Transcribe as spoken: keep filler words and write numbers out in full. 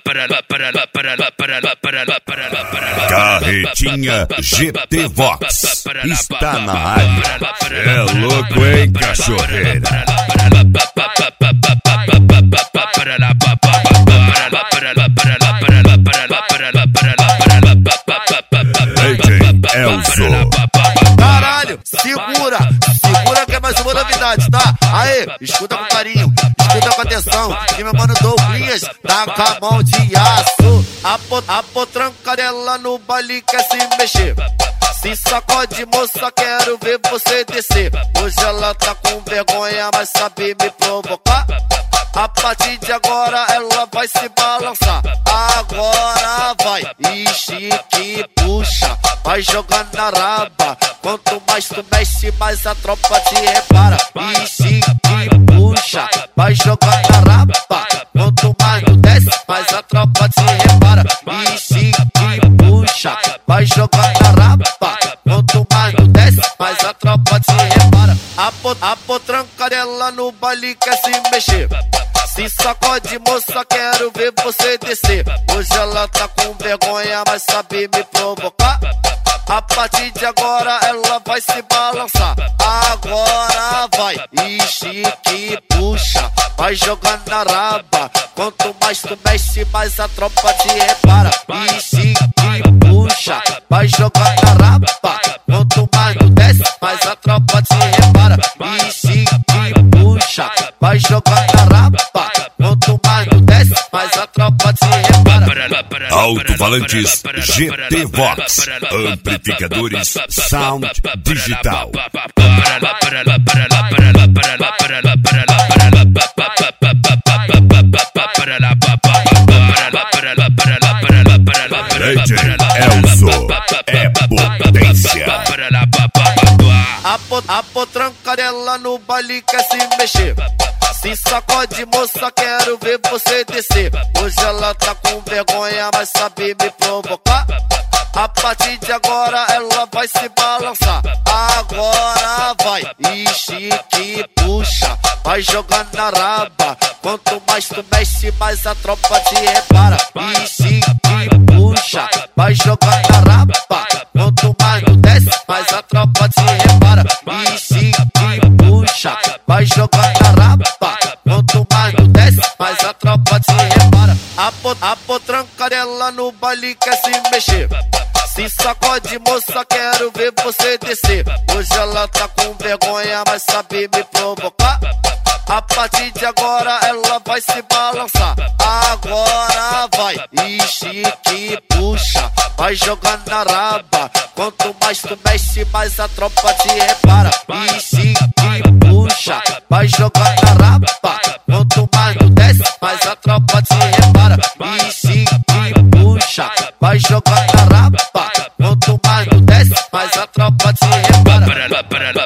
Carretinha G T Vox está na área. É louco, hein, cachorreira? Elzo. Caralho, segura, segura que é mais uma novidade, tá? Aê, escuta com carinho, escuta com atenção, que meu mano Douglas tá com a mão de aço. A, po, a potranca dela no baile quer se mexer. Se sacode, moça, quero ver você descer. Hoje ela tá com vergonha, mas sabe me provocar. A partir de agora ela vai se balançar. Agora vai, estique, puxa, vai jogando na raba. Quanto mais tu mexe, mais a tropa te repara. Estique, puxa, vai jogando na raba. Quanto mais tu desce, mais a tropa te repara. Estique, puxa, vai jogando na raba. Quanto mais tu desce, mais a tropa te repara. A, pot, a potranca dela no baile quer se mexer. Se sacode, moça, quero ver você descer. Hoje ela tá com vergonha, mas sabe me provocar. A partir de agora ela vai se balançar. Agora vai, estique, puxa, vai jogando na raba. Quanto mais tu mexe, mais a tropa te repara. Estique, puxa, vai jogando na raba. Quanto mais tu desce, mais a tropa te repara. Estique, puxa, vai jogando na raba. Quanto mais tu desce, mais a tropa te repara. Alto-falantes G T Vox, amplificadores Sound Digital. D J Elzo é potência. A, pot, a potranca dela no baile quer se mexer. Se sacode, moça, quero ver você descer. Hoje ela tá com vergonha, mas sabe me provocar. A partir de agora ela vai se balançar. Agora vai, estique, puxa, vai jogando na raba. Quanto mais tu mexe, mais a tropa te repara. Estique, puxa, vai jogando na raba. Quanto mais tu desce, mais a tropa te repara. Estique, puxa, vai jogando na raba. Quanto mais tu desce, mais a tropa te repara. A, pot, a potranca dela no baile quer se mexer. Se sacode, moça, quero ver você descer. Hoje ela tá com vergonha, mas sabe me provocar. A partir de agora ela vai se balançar. Agora vai, estique, puxa, vai jogando na raba. Quanto mais tu mexe, mais a tropa te repara. Estique, puxa, vai jogando na raba. Quanto mais tu desce, mais a tropa te repara. Estique, puxa, vai jogando na raba. Quanto mais tu desce, mais a tropa te repara.